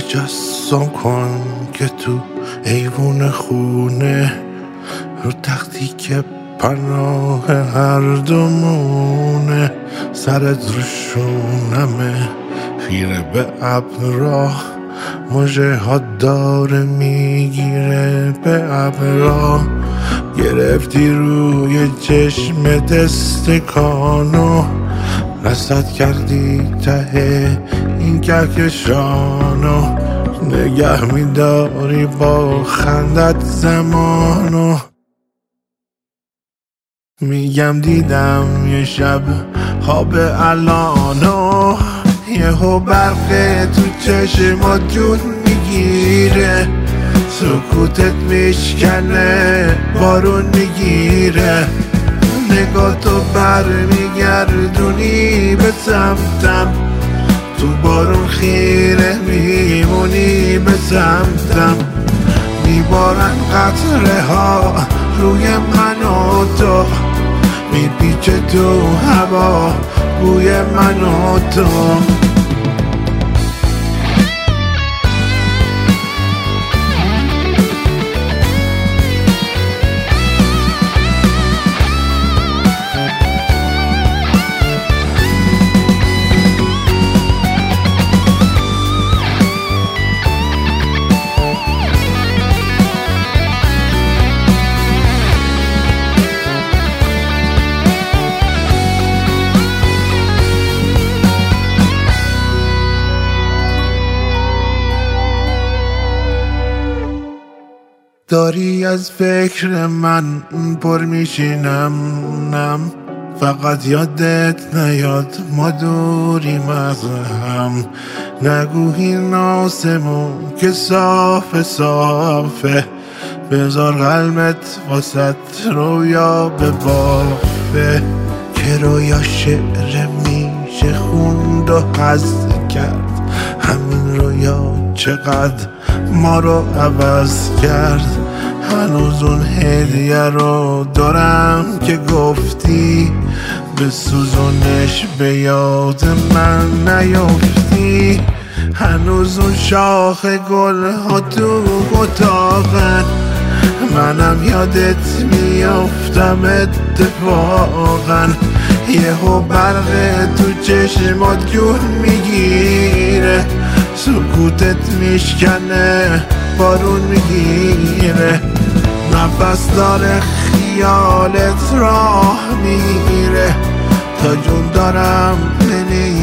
تجسم کن که تو ایوون خونه رو تختی که پناه هر دومونه، سرت رو شونمه خیره به ابرا، موجه ها داره میگیره به ابرا، گرفتی روی چشم دستکانو، رصد کردی ته این کهکشانو، نگه میداری با خندت زمانو. میگم دیدم یه شب خواب الانو، یهو برق تو چشمات جون میگیره، سکوتت میشکنه بارون میگیره، نگاهتو بر میگردونی به سمتم، تو بارون خیره میمونی به سمتم، میبارن قطره ها روی من و تو، میپیچه تو هوا بوی من و تو. داری از فکر من پر میشینم، نم فقط یادت نیاد ما دوریم از هم، نگو این آسمون که صافه صافه، بذار قلبت واسط رویا ببافه، که رویا شعر میشه خوند و حذف کرد، همین رویا چقدر ما رو عوض کرد، هنوز اون هدیه رو دارم که گفتی، به سوزونش به یاد من نیفتی، هنوز اون شاخ گل ها تو اتاقن، منم یادت میافتم اتفاقا، یهو برق تو چشمات جون میگیره، سکوتت میشکنه بارون میگیره، نفس داره خیالت راه میگیره، تا جون دارم